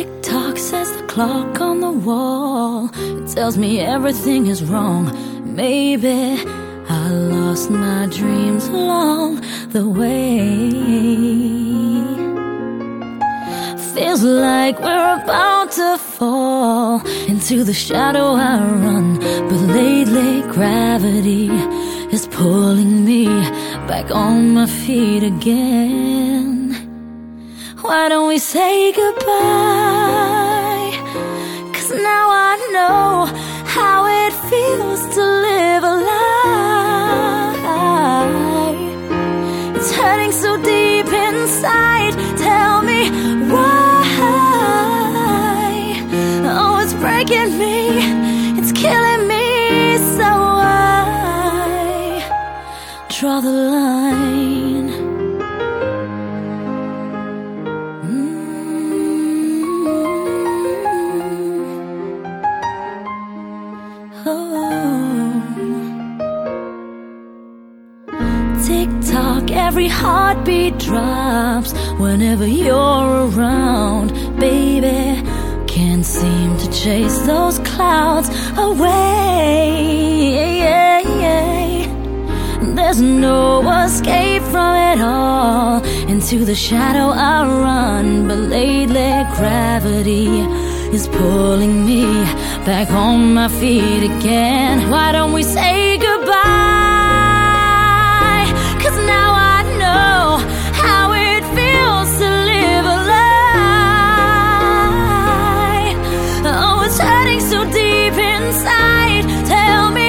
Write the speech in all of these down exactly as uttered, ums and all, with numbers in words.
Tick-tock says the clock on the wall. It tells me everything is wrong. Maybe I lost my dreams along the way. Feels like we're about to fall into the shadow I run, but lately gravity is pulling me back on my feet again. Why don't we say goodbye? 'Cause now I know how it feels to live a lie. It's hurting so deep inside. Tell me why. Oh, it's breaking me. It's killing me. So I draw the line. Tick-tock, every heartbeat drops whenever you're around, baby. Can't seem to chase those clouds away. There's no escape from it all. Into the shadow I run, but lately gravity is pulling me back on my feet again. Why don't we say goodbye? 'Cause now I know how it feels to live a lie. Oh, it's hurting so deep inside. Tell me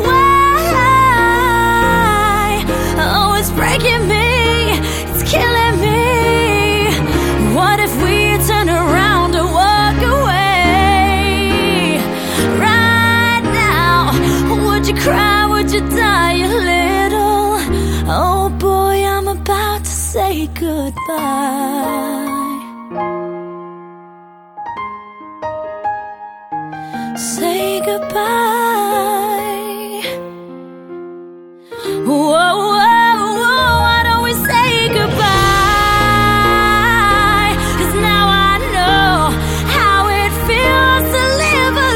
why. Oh, it's breaking me. It's killing me. What if we turn around and walk away right now? Would you cry? Would you die a little? Oh boy, I'm about to say goodbye. Say goodbye. Whoa, whoa, whoa, why don't we say goodbye? 'Cause now I know how it feels to live a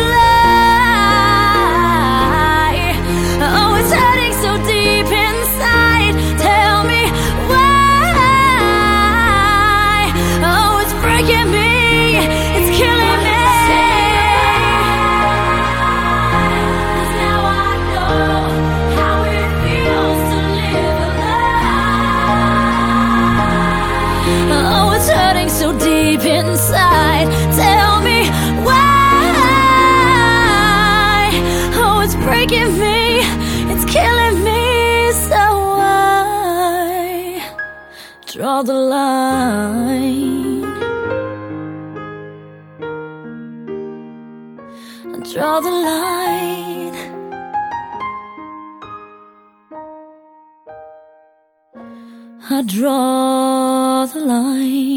lie. Oh, it's hurting so deep inside. Tell me why. Oh, it's breaking me. It's killing me. 'Cause now I know how it feels to live a lie. Oh, it's hurting so deep inside. Tell me why. Oh, it's breaking me. It's killing me. So I draw the line. I draw the line. I draw the line.